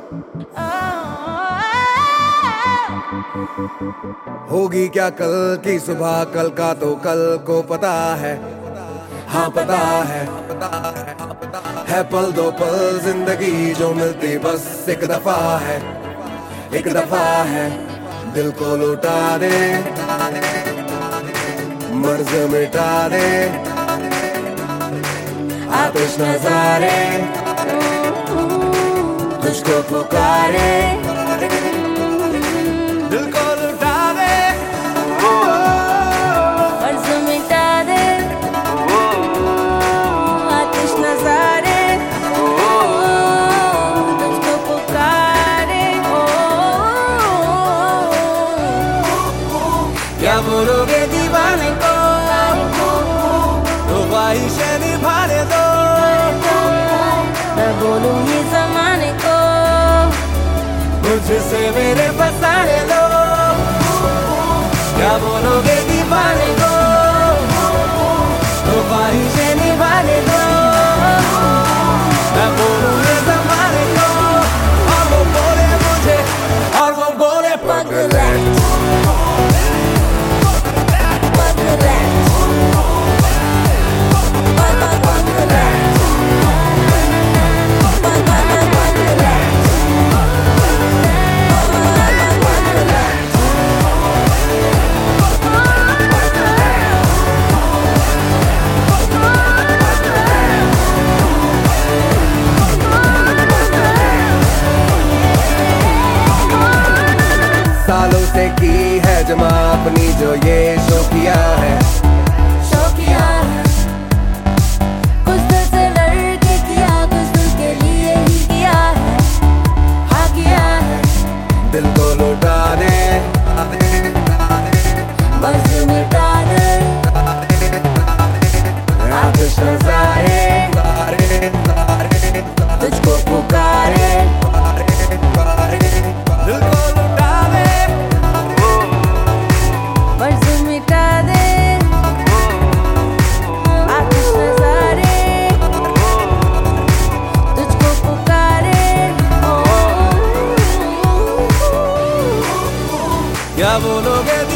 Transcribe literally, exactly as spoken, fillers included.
होगी क्या कल की सुबह, कल का तो कल को पता है। हाँ पता है, है पल दो पल जिंदगी जो मिलती बस एक दफा है, एक दफा है। दिल को लुटा दे, मर्ज मिटा दे, आतिश नजारे तुझको पुकारे। दिल को लुटा दे, मर्ज मिटा दे, आतिश नजारे तुझको पुकारे। क्या बोलोगे दीवाने को, तो ख्वाहिशें निभाने दो। मैं बोलूं ये जमाने को, मुझसे मेरे फसाने दो। क्या बोलोगे दीवाने को, तो ख्वाहिशें निभाने दो। मैं बोलूं ये जमाने को, और वो बोले मुझे, और वो बोले पगला पगला सालों से की है जमा अपनी जो ये शो किया है, शो किया है। कुछ दिल से लड़के किया, कुछ दिल के लिए ही किया है, हाँ किया है। दिल को लुटा दे, मर्ज मिटा दे, आतिश नजारे तुझको पुकारे। दिल को लुटा दे, मर्ज मिटा दे, आतिश नजारे तुझको पुकारे। क्या बोलोगे